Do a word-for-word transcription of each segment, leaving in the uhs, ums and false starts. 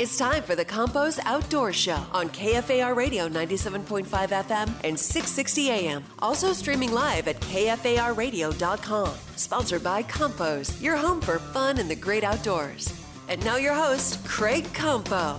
It's time for the Campos Outdoor Show on K F A R Radio ninety-seven point five F M and six sixty A M. Also streaming live at K F A R radio dot com. Sponsored by Campos, your home for fun and the great outdoors. And now your host, Craig Campo.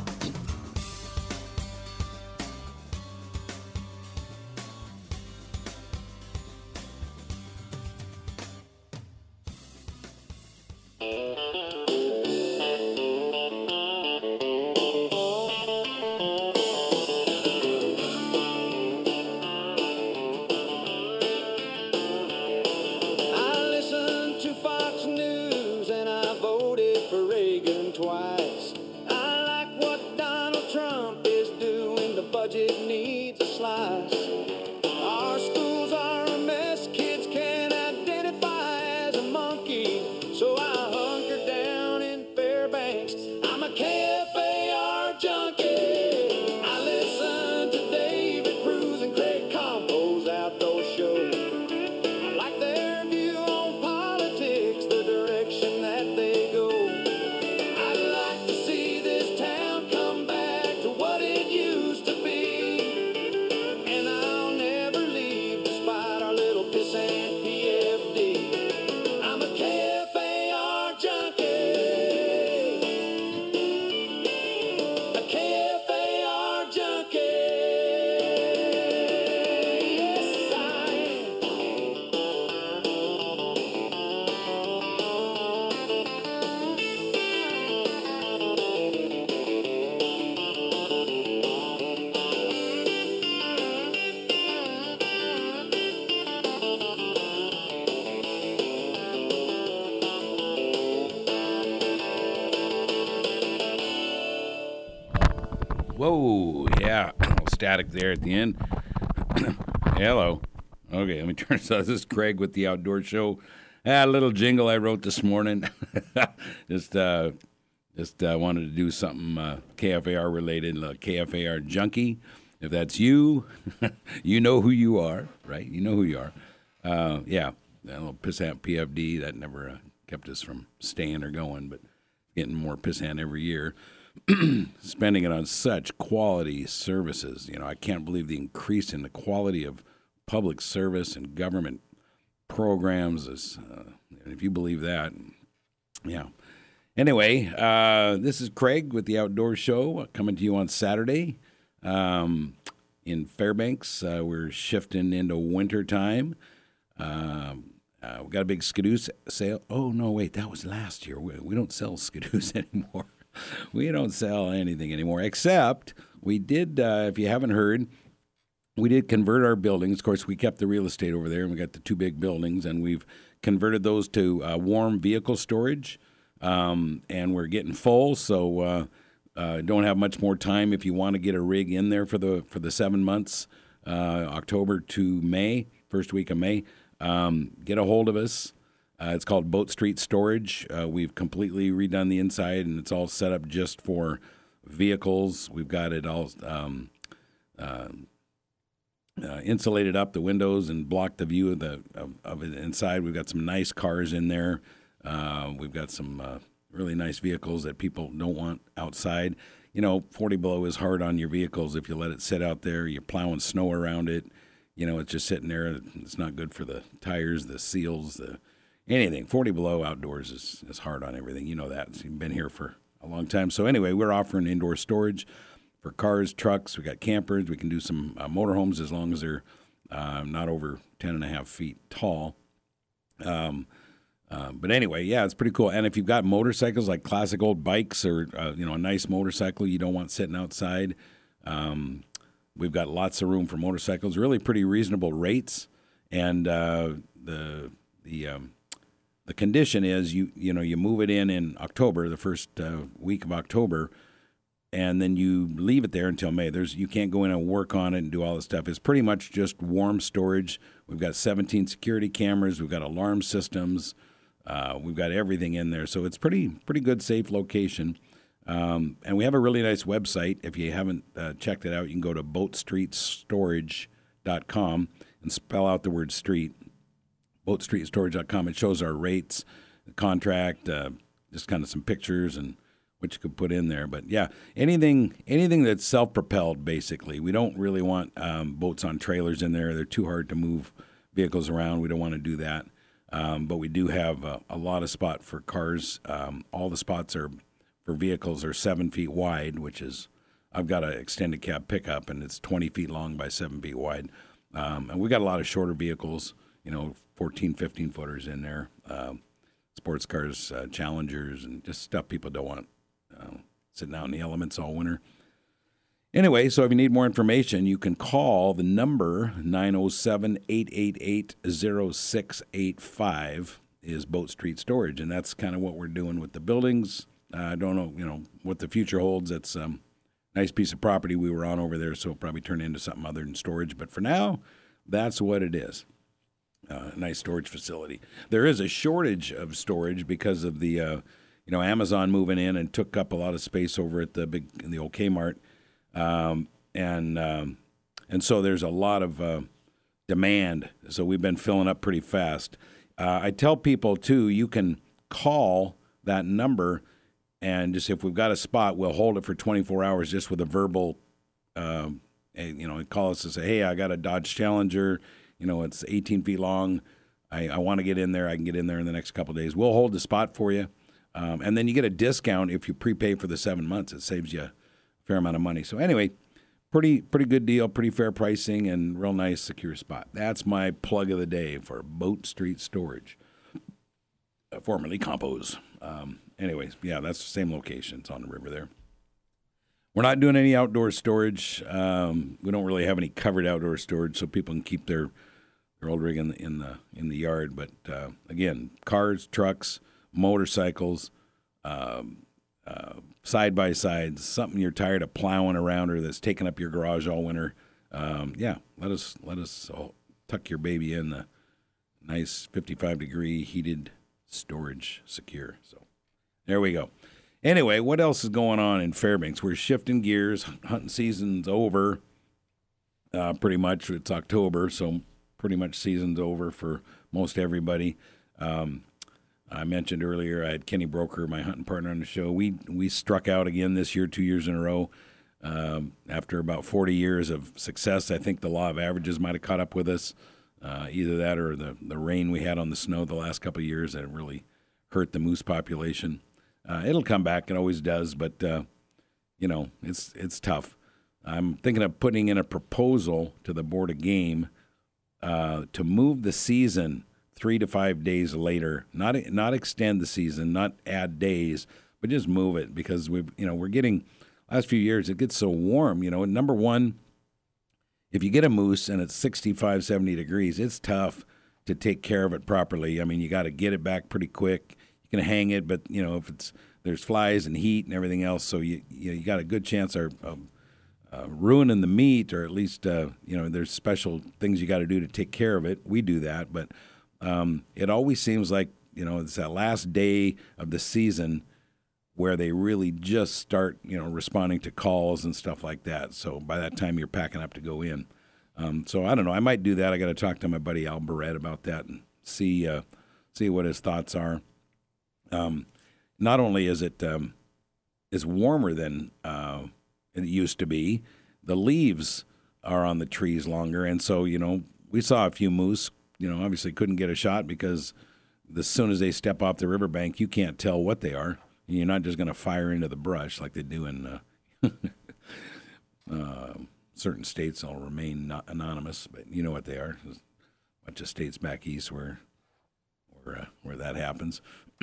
Whoa, yeah, a little static there at the end. Hello. Okay, let me turn this on. This is Craig with the Outdoor Show. Ah, a little jingle I wrote this morning. just uh, just uh, wanted to do something uh, K F A R related, uh, K F A R junkie. If that's you, you know who you are, right? You know who you are. Uh, yeah, that little pissant P F D, that never uh, kept us from staying or going, but getting more pissant every year. Spending it on such quality services. You know, I can't believe the increase in the quality of public service and government programs. Is, uh, if you believe that, yeah. Anyway, uh, this is Craig with the Outdoor Show coming to you on Saturday um, in Fairbanks. Uh, we're shifting into winter time. Um, uh, we got a big Skidoo sale. Oh, no, wait, that was last year. We, we don't sell Skidoos anymore. We don't sell anything anymore, except we did, uh, if you haven't heard, we did convert our buildings. Of course, we kept the real estate over there, and we got the two big buildings, and we've converted those to uh, warm vehicle storage, um, and we're getting full, so uh, uh, don't have much more time if you want to get a rig in there for the for the seven months, uh, October to May, first week of May. Um, get a hold of us. Uh, it's called Boat Street Storage. Uh, we've completely redone the inside, and it's all set up just for vehicles. We've got it all um, uh, uh, insulated up, the windows, and blocked the view of the of, of it inside. We've got some nice cars in there. Uh, we've got some uh, really nice vehicles that people don't want outside. You know, forty below is hard on your vehicles if you let it sit out there. You're plowing snow around it. You know, it's just sitting there. It's not good for the tires, the seals, the anything. forty below outdoors is, is hard on everything. You know that. So you've been here for a long time. So anyway, we're offering indoor storage for cars, trucks. We got campers. We can do some uh, motorhomes as long as they're uh, not over ten and a half feet tall. Um, uh, but anyway, yeah, it's pretty cool. And if you've got motorcycles, like classic old bikes or, uh, you know, a nice motorcycle you don't want sitting outside, um, we've got lots of room for motorcycles, really pretty reasonable rates. And uh, the the um, the condition is you you know you move it in in October, the first uh, week of October, and then you leave it there until May. There's you can't go in and work on it and do all this stuff. It's pretty much just warm storage. We've got seventeen security cameras. We've got alarm systems. Uh, we've got everything in there, so it's pretty pretty good, safe location. Um, and we have a really nice website. If you haven't uh, checked it out, you can go to boat street storage dot com and spell out the word street. boat street storage dot com. It shows our rates, the contract, uh, just kind of some pictures and what you could put in there. But yeah, anything anything that's self-propelled, basically. We don't really want um, boats on trailers in there. They're too hard to move vehicles around. We don't want to do that. Um, but we do have a, a lot of spot for cars. Um, all the spots are for vehicles are seven feet wide, which is, I've got an extended cab pickup, and it's twenty feet long by seven feet wide. Um, and we got a lot of shorter vehicles, you know, fourteen, fifteen footers in there. Um, sports cars, uh, Challengers, and just stuff people don't want uh, sitting out in the elements all winter. Anyway, so if you need more information, you can call the number nine oh seven, eight eight eight, oh six eight five is Boat Street Storage, and that's kind of what we're doing with the buildings. Uh, I don't know, you know, what the future holds. It's a um, nice piece of property we were on over there, so it'll probably turn into something other than storage. But for now, that's what it is. Uh, a nice storage facility. There is a shortage of storage because of the, uh, you know, Amazon moving in and took up a lot of space over at the big, in the old Kmart. Um, and um, and so there's a lot of uh, demand. So we've been filling up pretty fast. Uh, I tell people, too, you can call that number and just if we've got a spot, we'll hold it for twenty-four hours just with a verbal, um, and, you know, call us and say, hey, I got a Dodge Challenger. You know, it's eighteen feet long. I, I want to get in there. I can get in there in the next couple of days. We'll hold the spot for you. Um, and then you get a discount if you prepay for the seven months. It saves you fair amount of money. So anyway, pretty pretty good deal, pretty fair pricing, and real nice, secure spot. That's my plug of the day for Boat Street Storage, uh, formerly Compos. Um, anyways, yeah, that's the same location. It's on the river there. We're not doing any outdoor storage. Um, we don't really have any covered outdoor storage, so people can keep their their old rig in the in the in the yard. But uh, again, cars, trucks, motorcycles. Um, Uh, side-by-sides, something you're tired of plowing around or that's taking up your garage all winter, um, yeah, let us let us all tuck your baby in the nice fifty-five degree heated storage secure. So there we go. Anyway, what else is going on in Fairbanks? We're shifting gears. Hunting season's over uh, pretty much. It's October, so pretty much season's over for most everybody. Um I mentioned earlier I had Kenny Broker, my hunting partner, on the show. We we struck out again this year, two years in a row. Um, after about forty years of success, I think the law of averages might have caught up with us. Uh, either that or the, the rain we had on the snow the last couple of years that really hurt the moose population. Uh, it'll come back. It always does, but, uh, you know, it's it's tough. I'm thinking of putting in a proposal to the Board of Game uh, to move the season three to five days later, not not extend the season, not add days, but just move it because we've you know we're getting last few years it gets so warm. You know, number one, if you get a moose and it's sixty-five, seventy degrees, it's tough to take care of it properly. I mean, you got to get it back pretty quick. You can hang it, but you know if it's there's flies and heat and everything else, so you you, know, you got a good chance of uh, ruining the meat, or at least uh, you know there's special things you got to do to take care of it. We do that, but Um, it always seems like, you know, it's that last day of the season where they really just start, you know, responding to calls and stuff like that. So by that time, you're packing up to go in. Um, so I don't know. I might do that. I got to talk to my buddy Al Barrett about that and see uh, see what his thoughts are. Um, not only is it um, is warmer than uh, it used to be, the leaves are on the trees longer, and so you know we saw a few moose. You know, obviously couldn't get a shot because as soon as they step off the riverbank, you can't tell what they are. And you're not just going to fire into the brush like they do in uh, uh, certain states. They'll remain not anonymous, but you know what they are. There's a bunch of states back east where where uh, where that happens.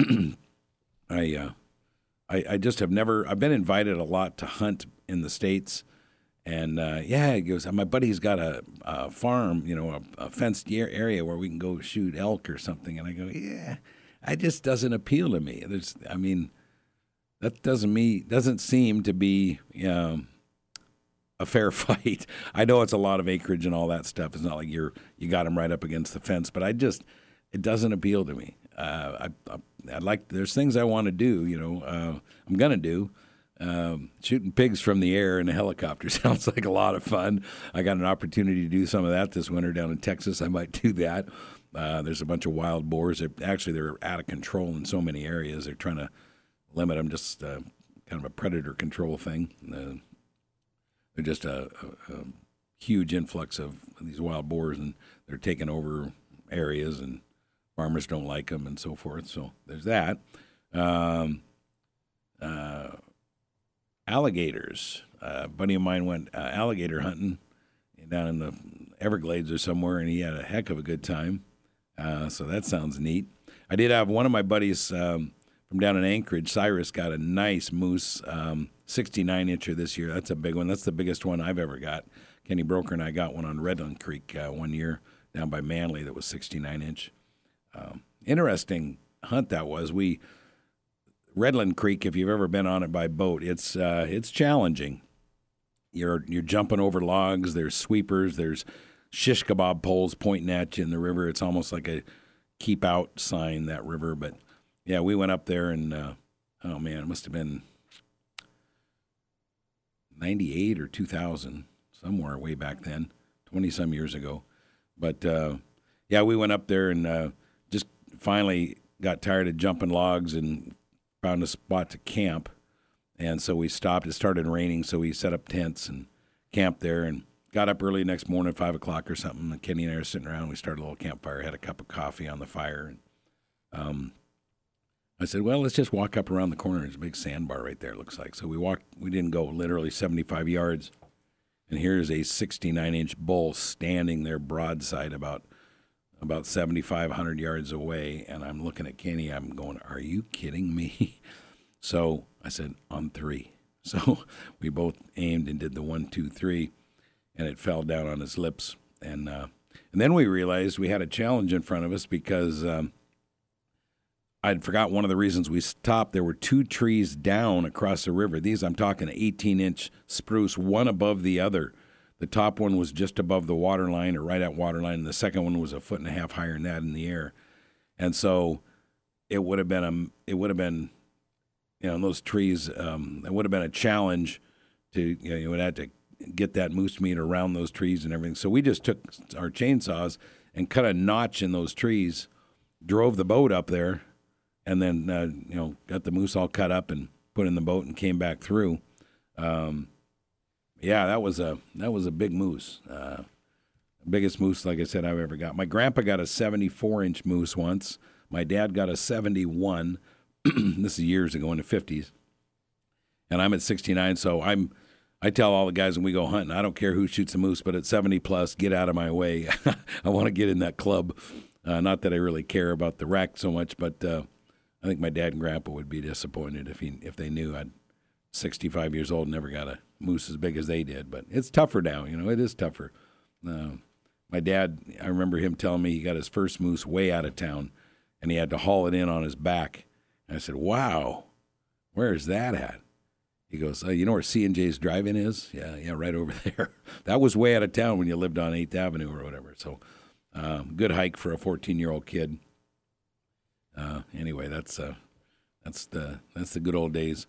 I, uh, I I just have never. I've been invited a lot to hunt in the States. And, uh, yeah, he goes, my buddy's got a, a farm, you know, a, a fenced area where we can go shoot elk or something. And I go, yeah, it just doesn't appeal to me. There's, I mean, that doesn't me doesn't seem to be um, a fair fight. I know it's a lot of acreage and all that stuff. It's not like you're you got them right up against the fence. But I just, it doesn't appeal to me. Uh, I, I, I like, there's things I want to do, you know, uh, I'm going to do. Um, shooting pigs from the air in a helicopter sounds like a lot of fun. I got an opportunity to do some of that this winter down in Texas. I might do that. Uh, there's a bunch of wild boars. They're, actually, they're out of control in so many areas. They're trying to limit them, just uh, kind of a predator control thing. Uh, they're just a, a, a huge influx of these wild boars, and they're taking over areas, and farmers don't like them and so forth. So there's that. Um, uh, alligators. Uh, a buddy of mine went uh, alligator hunting down in the Everglades or somewhere, and he had a heck of a good time. Uh, so that sounds neat. I did have one of my buddies um, from down in Anchorage, Cyrus, got a nice moose, um, sixty-nine incher this year. That's a big one. That's the biggest one I've ever got. Kenny Broker and I got one on Redland Creek uh, one year down by Manly that was sixty-nine inch. Um, interesting hunt that was. We Redland Creek, if you've ever been on it by boat, it's uh, it's challenging. You're you're jumping over logs. There's sweepers. There's shish kebab poles pointing at you in the river. It's almost like a keep out sign, that river. But yeah, we went up there and uh, oh man, it must have been ninety-eight or two thousand, somewhere way back then, twenty some years ago. But uh, yeah, we went up there and uh, just finally got tired of jumping logs and found a spot to camp. And so we stopped. It started raining, so we set up tents and camped there and got up early next morning, five o'clock or something. And Kenny and I were sitting around. We started a little campfire, had a cup of coffee on the fire. And um, I said, well, let's just walk up around the corner. There's a big sandbar right there, it looks like. So we walked. We didn't go literally seventy-five yards. And here's a sixty-nine inch bull standing there broadside about about seventy-five hundred yards away. And I'm looking at Kenny. I'm going, are you kidding me? So I said, on three. So we both aimed and did the one, two, three, and it fell down on his lips. And uh, and then we realized we had a challenge in front of us because um, I'd forgot one of the reasons we stopped. There were two trees down across the river. These, I'm talking eighteen inch spruce, one above the other. The top one was just above the water line or right at water line, and the second one was a foot and a half higher than that in the air. And so it would have been a, it would have been, you know, those trees, um, it would have been a challenge to, you know, you would have to get that moose meat around those trees and everything. So we just took our chainsaws and cut a notch in those trees, drove the boat up there, and then, uh, you know, got the moose all cut up and put in the boat and came back through. Um, yeah, that was a that was a big moose. Uh, biggest moose, like I said, I've ever got. My grandpa got a seventy-four inch moose once. My dad got a seventy-one. This is years ago in the fifties. And I'm at sixty-nine, so I'm I tell all the guys when we go hunting, I don't care who shoots a moose, but at seventy plus, get out of my way. I want to get in that club. Uh, not that I really care about the rack so much, but uh, I think my dad and grandpa would be disappointed if he if they knew I'd sixty-five years old and never got a moose as big as they did. But it's tougher now, you know, it is tougher. Uh, my dad, I remember him telling me he got his first moose way out of town, and he had to haul it in on his back. And I said, wow, where is that at? He goes, oh, you know where C and J's Drive-In is? Yeah, yeah, right over there. That was way out of town when you lived on eighth Avenue or whatever. So um, good hike for a fourteen-year-old kid. Uh, anyway, that's uh, that's the that's the good old days.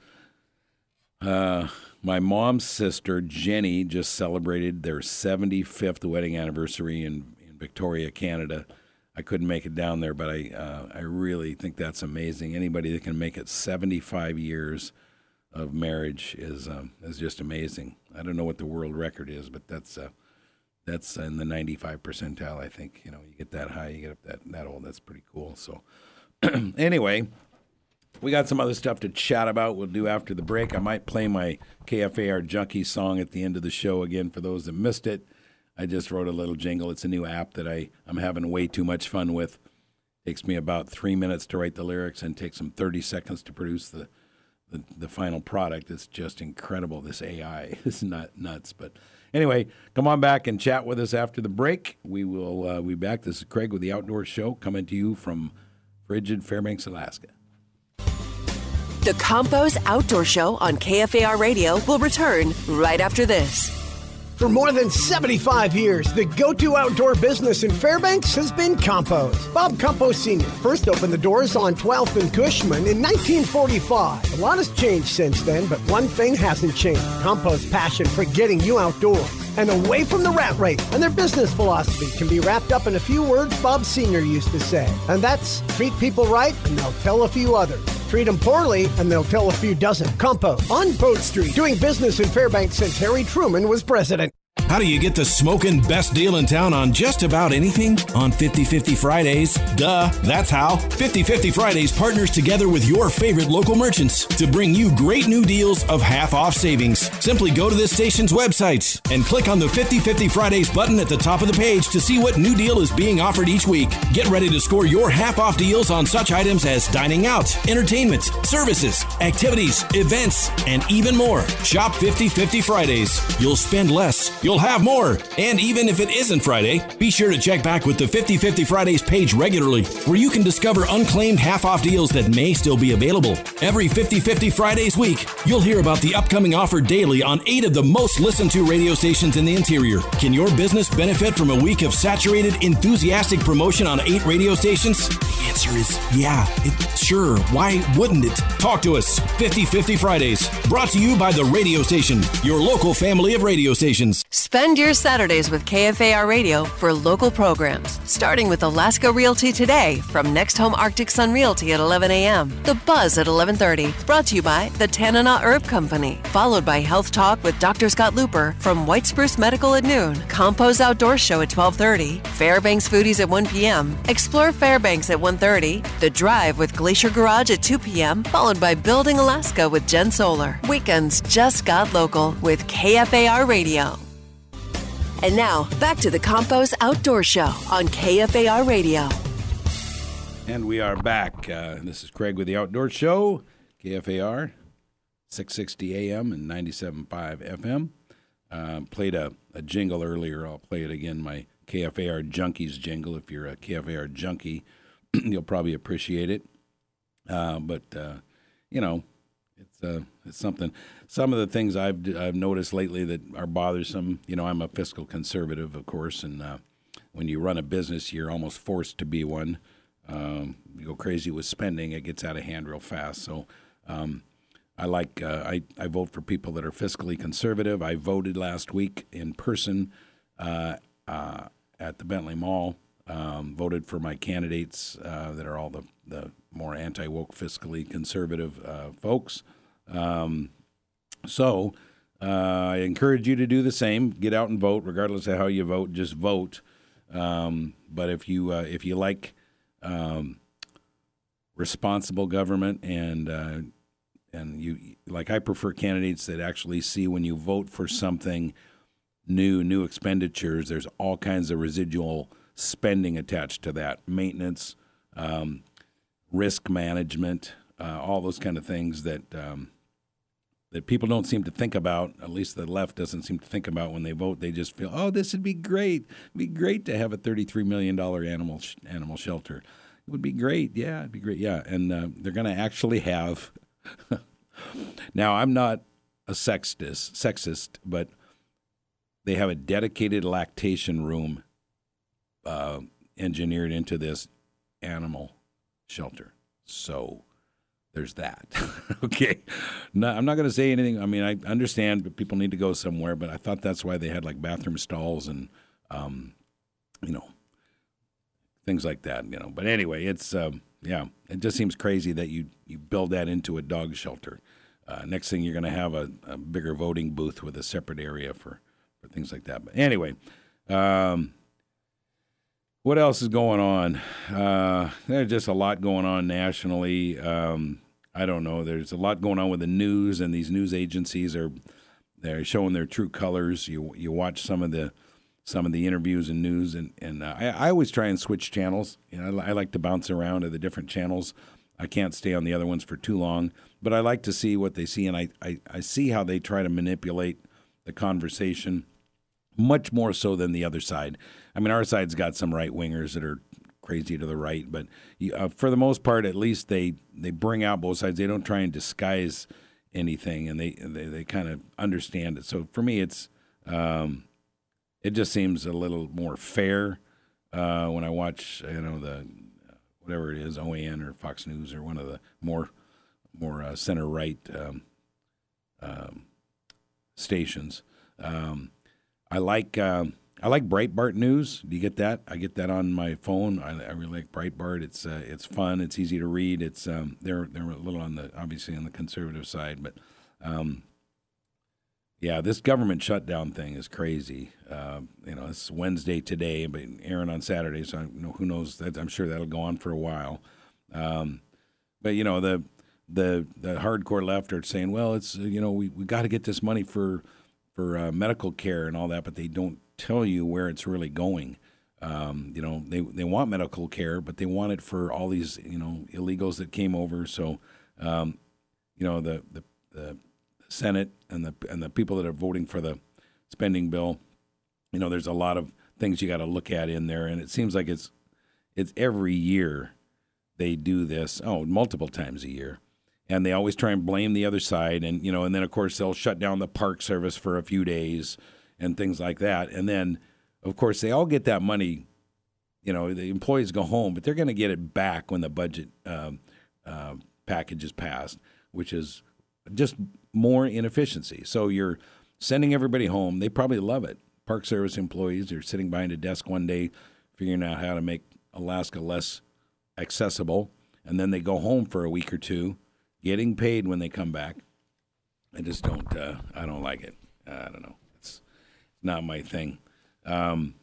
Uh, my mom's sister, Jenny, just celebrated their seventy-fifth wedding anniversary in, in Victoria, Canada. I couldn't make it down there, but I uh, I really think that's amazing. Anybody that can make it seventy-five years of marriage is um, is just amazing. I don't know what the world record is, but that's uh, that's in the ninety-five percentile. I think, you know, you get that high, you get up that that old. That's pretty cool. So anyway, we got some other stuff to chat about. We'll do after the break. I might play my K F A R Junkie song at the end of the show again for those that missed it. I just wrote a little jingle. It's a new app that I, I'm having way too much fun with. Takes me about three minutes to write the lyrics and takes them thirty seconds to produce the, the, the final product. It's just incredible, this A I. It's not nuts. But anyway, come on back and chat with us after the break. We will uh, be back. This is Craig with the Outdoor Show coming to you from frigid Fairbanks, Alaska. The Campos Outdoor Show on K F A R Radio will return right after this. For more than seventy-five years, the go-to outdoor business in Fairbanks has been Campos. Bob Campos Senior first opened the doors on twelfth and Cushman in nineteen forty-five. A lot has changed since then, but one thing hasn't changed. Campos' passion for getting you outdoors and away from the rat race. And their business philosophy can be wrapped up in a few words Bob Senior used to say. And that's treat people right and they'll tell a few others. Treat them poorly, and they'll tell a few dozen. Compost on Boat Street, doing business in Fairbanks since Harry Truman was president. How do you get the smoking best deal in town on just about anything? On fifty fifty Fridays. Duh, that's how. fifty fifty Fridays partners together with your favorite local merchants to bring you great new deals of half-off savings. Simply go to this station's website and click on the fifty fifty Fridays button at the top of the page to see what new deal is being offered each week. Get ready to score your half-off deals on such items as dining out, entertainment, services, activities, events, and even more. Shop fifty fifty Fridays. You'll spend less. You'll have more. And even if it isn't Friday, be sure to check back with the fifty fifty Fridays page regularly, where you can discover unclaimed half-off deals that may still be available. Every fifty fifty Fridays week, you'll hear about the upcoming offer daily on eight of the most listened to radio stations in the interior. Can your business benefit from a week of saturated, enthusiastic promotion on eight radio stations? The answer is yeah. It, sure. Why wouldn't it? Talk to us. fifty fifty Fridays. Brought to you by the radio station, your local family of radio stations. Spend your Saturdays with K F A R Radio for local programs, starting with Alaska Realty Today from Next Home Arctic Sun Realty at eleven a.m., The Buzz at eleven thirty, brought to you by the Tanana Herb Company, followed by Health Talk with Doctor Scott Looper from White Spruce Medical at noon, Compo's Outdoor Show at twelve thirty, Fairbanks Foodies at one p.m., Explore Fairbanks at one thirty, The Drive with Glacier Garage at two p.m., followed by Building Alaska with Jen Solar. Weekends just got local with K F A R Radio. And now, back to the Compo's Outdoor Show on K F A R Radio. And we are back. Uh, this is Craig with the Outdoor Show, K F A R, six sixty A M and ninety-seven point five F M. Uh, played a, a jingle earlier. I'll play it again, my K F A R Junkies jingle. If you're a K F A R junkie, you'll probably appreciate it. Uh, but, uh, you know, it's uh, it's something. Some of the things I've I've noticed lately that are bothersome. You know, I'm a fiscal conservative, of course, and uh, when you run a business, you're almost forced to be one. Um, you go crazy with spending; it gets out of hand real fast. So, um, I like uh, I I vote for people that are fiscally conservative. I voted last week in person uh, uh, at the Bentley Mall. Um, voted for my candidates uh, that are all the the more anti-woke, fiscally conservative uh, folks. Um, So uh, I encourage you to do the same. Get out and vote, regardless of how you vote. Just vote. Um, but if you uh, if you like um, responsible government and uh, and you like, I prefer candidates that actually see when you vote for something new, new expenditures. There's all kinds of residual spending attached to that, maintenance, um, risk management, uh, all those kind of things that. Um, that people don't seem to think about, at least the left doesn't seem to think about when they vote. They just feel, oh, this would be great. It'd be great to have a thirty-three million dollars animal sh- animal shelter. It would be great. Yeah, it'd be great. Yeah, and uh, they're going to actually have – now, I'm not a sexist, sexist, but they have a dedicated lactation room uh, engineered into this animal shelter. So – there's that. Okay. No, I'm not going to say anything. I mean, I understand that people need to go somewhere, but I thought that's why they had like bathroom stalls and, um, you know, things like that, you know. But anyway, it's, um, yeah, it just seems crazy that you, you build that into a dog shelter. Uh, next thing, you're going to have a, a bigger voting booth with a separate area for, for things like that. But anyway, um, what else is going on? Uh, there's just a lot going on nationally. Um, I don't know. There's a lot going on with the news, and these news agencies are they're showing their true colors. You you watch some of the some of the interviews and news, and and uh, I, I always try and switch channels. You know, I, I like to bounce around to the different channels. I can't stay on the other ones for too long, but I like to see what they see, and I I, I see how they try to manipulate the conversation. Much more so than the other side. I mean, our side's got some right-wingers that are crazy to the right, but uh, for the most part, at least they, they bring out both sides. They don't try and disguise anything, and they they, they kind of understand it. So for me, it's um, it just seems a little more fair uh, when I watch, you know, the whatever it is, O A N or Fox News or one of the more more uh, center-right um, um, stations. Um, I like um, I like Breitbart News. Do you get that? I get that on my phone. I, I really like Breitbart. It's uh, it's fun. It's easy to read. It's um, they're they're a little on the obviously on the conservative side, but um, yeah, this government shutdown thing is crazy. Uh, you know, it's Wednesday today, but airing on Saturday, so I, you know, who knows? That, I'm sure that'll go on for a while. Um, but you know, the the the hardcore left are saying, well, it's you know we we got to get this money for for uh, medical care and all that, but they don't tell you where it's really going. Um, you know, they they want medical care, but they want it for all these you know illegals that came over. So, um, you know, the, the the Senate and the and the people that are voting for the spending bill, you know, there's a lot of things you got to look at in there, and it seems like it's it's every year they do this. Oh, multiple times a year. And they always try and blame the other side, and you know, and then of course they'll shut down the Park Service for a few days and things like that. And then, of course, they all get that money. You know, the employees go home, but they're going to get it back when the budget um, uh, package is passed, which is just more inefficiency. So you're sending everybody home. They probably love it. Park Service employees are sitting behind a desk one day, figuring out how to make Alaska less accessible, and then they go home for a week or two, getting paid when they come back. I just don't, uh, I don't like it. I don't know. It's not my thing. Um,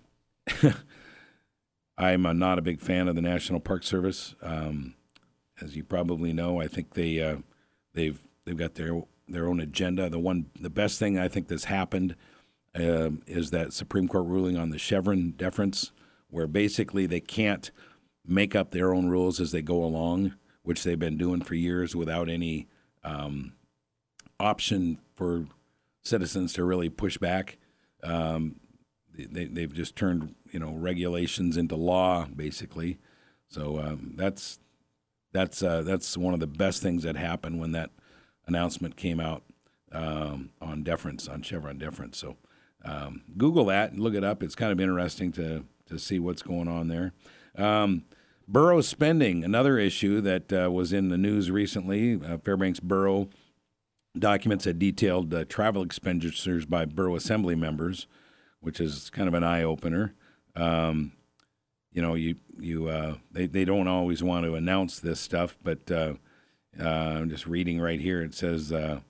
I'm a, not a big fan of the National Park Service. Um, as you probably know, I think they, uh, they've, they've got their, their own agenda. The one, the best thing I think that's happened uh, is that Supreme Court ruling on the Chevron deference, where basically they can't make up their own rules as they go along, which they've been doing for years without any um, option for citizens to really push back. Um, they, they've just turned, you know, regulations into law, basically. So um, that's that's uh, that's one of the best things that happened when that announcement came out um, on deference, on Chevron deference. So um, Google that and look it up. It's kind of interesting to to see what's going on there. Um, Borough spending, another issue that uh, was in the news recently. Uh, Fairbanks Borough documents had detailed uh, travel expenditures by borough assembly members, which is kind of an eye-opener. Um, you know, you you uh, they, they don't always want to announce this stuff, but uh, uh, I'm just reading right here. It says uh,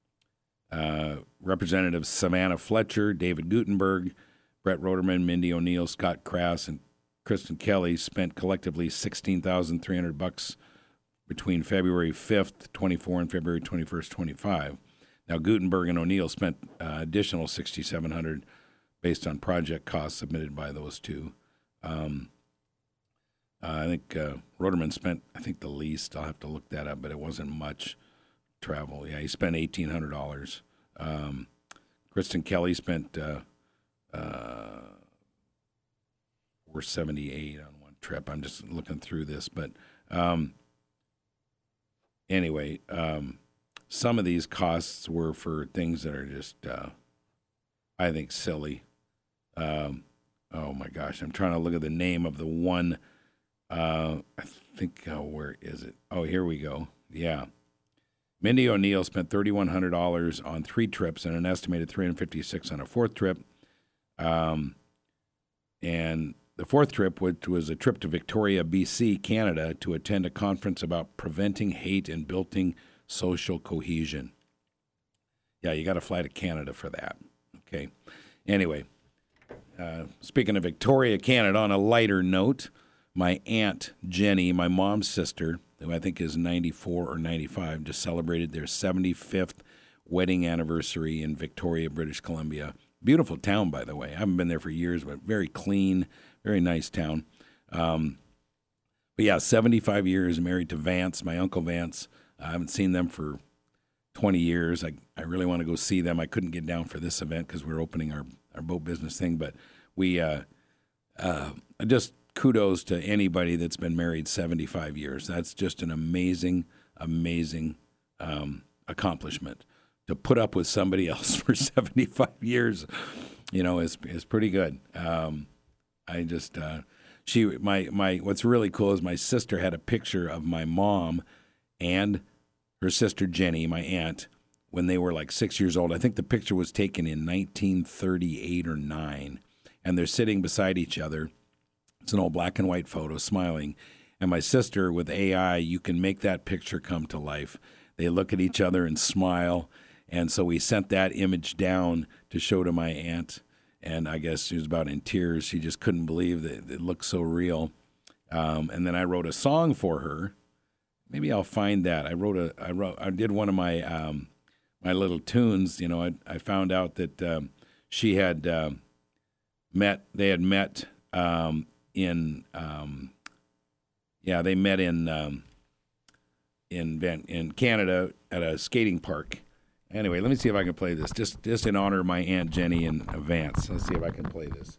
uh, Representatives Savannah Fletcher, David Gutenberg, Brett Roderman, Mindy O'Neill, Scott Crass, and Kristen Kelly spent collectively sixteen thousand three hundred bucks between February fifth, twenty-four, and February twenty-first, twenty-five. Now Gutenberg and O'Neill spent uh, additional sixty-seven hundred dollars based on project costs submitted by those two. Um, uh, I think uh, Roderman spent, I think, the least. I'll have to look that up, but it wasn't much travel. Yeah, he spent eighteen hundred dollars. Um, Kristen Kelly spent Uh, uh, four seventy-eight on one trip. I'm just looking through this, but um, anyway, um, some of these costs were for things that are just, uh, I think, silly. Um, oh my gosh, I'm trying to look at the name of the one. Uh, I think, uh, where is it? Oh, here we go. Yeah. Mindy O'Neill spent thirty-one hundred dollars on three trips and an estimated three hundred fifty-six dollars on a fourth trip. Um, and the fourth trip, which was a trip to Victoria, B C, Canada, to attend a conference about preventing hate and building social cohesion. Yeah, you got to fly to Canada for that. Okay. Anyway, uh, speaking of Victoria, Canada, on a lighter note, my Aunt Jenny, my mom's sister, who I think is ninety-four or ninety-five, just celebrated their seventy-fifth wedding anniversary in Victoria, British Columbia. Beautiful town, by the way. I haven't been there for years, but very clean, very nice town. Um, but yeah, seventy-five years, married to Vance, my Uncle Vance. I haven't seen them for twenty years. I, I really want to go see them. I couldn't get down for this event because we were opening our, our boat business thing. But we uh, uh, just kudos to anybody that's been married seventy-five years. That's just an amazing, amazing um, accomplishment. To put up with somebody else for seventy-five years, you know, is is pretty good. Um, I just uh, she my my what's really cool is my sister had a picture of my mom and her sister Jenny, my aunt, when they were like six years old. I think the picture was taken in nineteen thirty-eight or nine, and they're sitting beside each other. It's an old black and white photo, smiling. And my sister, with A I, you can make that picture come to life. They look at each other and smile. And so we sent that image down to show to my aunt. And I guess she was about in tears. She just couldn't believe that it looked so real. Um, and then I wrote a song for her. Maybe I'll find that. I wrote a, I wrote, I did one of my, um, my little tunes. You know, I, I found out that um, she had uh, met, they had met um, in, um, yeah, they met in, um, in Van, in Canada at a skating park. Anyway, let me see if I can play this, just just in honor of my Aunt Jenny in advance. Let's see if I can play this.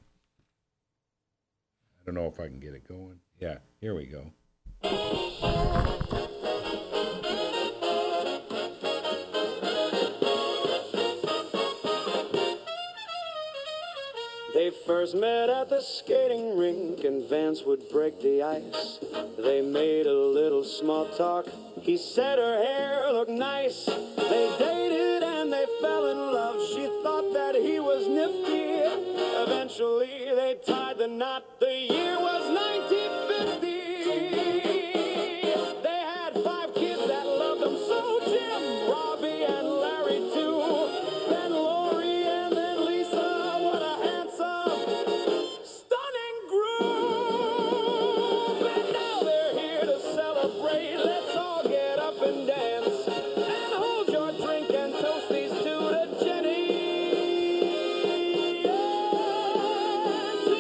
I don't know if I can get it going. Yeah, here we go. They first met at the skating rink and Vance would break the ice. They made a little small talk. He said her hair looked nice. They dated and they fell in love. She thought that he was nifty. Eventually they tied the knot. The year was nineteen fifty. They had five kids that loved them so. Jim, Robbie, and Larry too. Then Lori and then Lisa. What a handsome, stunning group. And now they're here to celebrate. Let's all get up and dance. And hold your drink and toast these two to Jenny. And to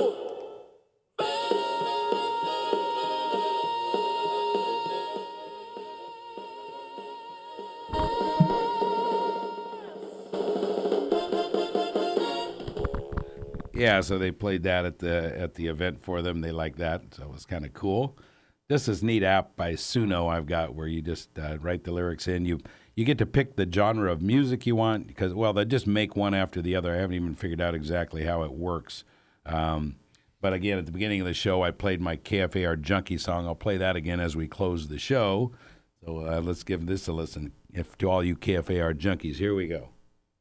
Yeah, so they played that at the at the event for them. They liked that, so it was kind of cool. This is a neat app by Suno I've got where you just uh, write the lyrics in. You you get to pick the genre of music you want because, well, they just make one after the other. I haven't even figured out exactly how it works. Um, but again, at the beginning of the show, I played my K F A R Junkie song. I'll play that again as we close the show. So uh, let's give this a listen. If to all you K F A R junkies, here we go.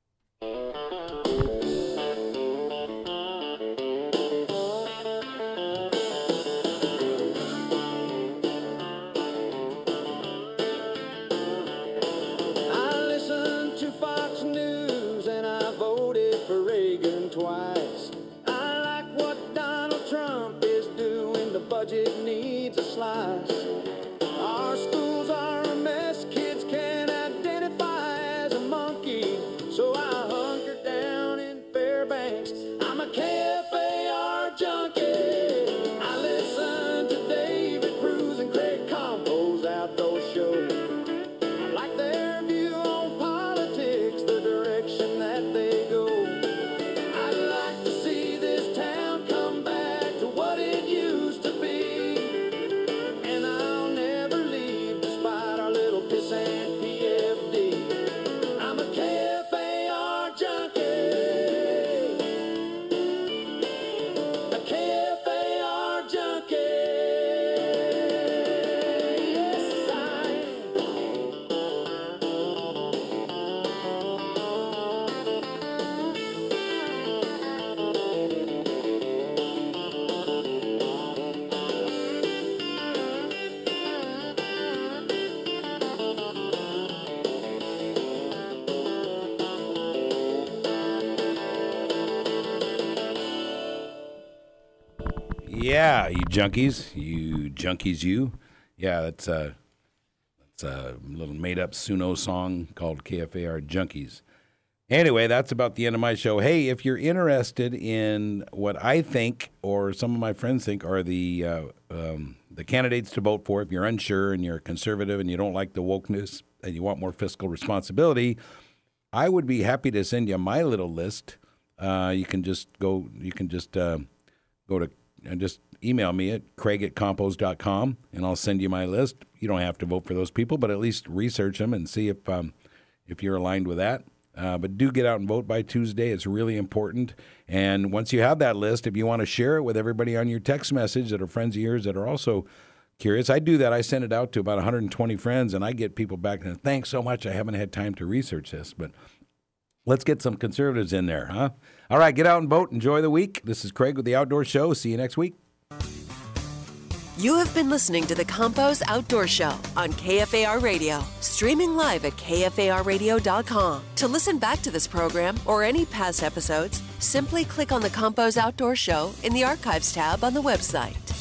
I listened to Fox News and I voted for Reagan twice. I like what Donald Trump is doing. The budget needs a slice. Our schools are a mess. Kids can't identify as a monkey. So I hunker down in Fairbanks. I'm a K F A R junkie. I listen to David Cruz and Craig Compo's outdoor show. I like their view on politics, the direction that they go. I'd like to see this town come back to what it used to be. And I'll never leave despite our little pissant P F D. I'm a K F A R junkie. A K F A R junkie. Yes, I am. Yeah, you junkies, you junkies, you. Yeah, that's a, that's a little made-up Suno song called K F A R Junkies. Anyway, that's about the end of my show. Hey, if you're interested in what I think or some of my friends think are the uh, um, the candidates to vote for, if you're unsure and you're conservative and you don't like the wokeness and you want more fiscal responsibility, I would be happy to send you my little list. Uh, you can just go. You can just uh, go to and just email me at craig at compos dot com, and I'll send you my list. You don't have to vote for those people, but at least research them and see if um, if you're aligned with that. Uh, but do get out and vote by Tuesday. It's really important. And once you have that list, if you want to share it with everybody on your text message that are friends of yours that are also curious, I do that. I send it out to about one hundred twenty friends, and I get people back and thanks so much. I haven't had time to research this, but let's get some conservatives in there, huh? All right, get out and vote. Enjoy the week. This is Craig with the Outdoor Show. See you next week. You have been listening to the Campos Outdoor Show on K F A R Radio, streaming live at K F A R radio dot com. To listen back to this program or any past episodes, simply click on the Campos Outdoor Show in the Archives tab on the website.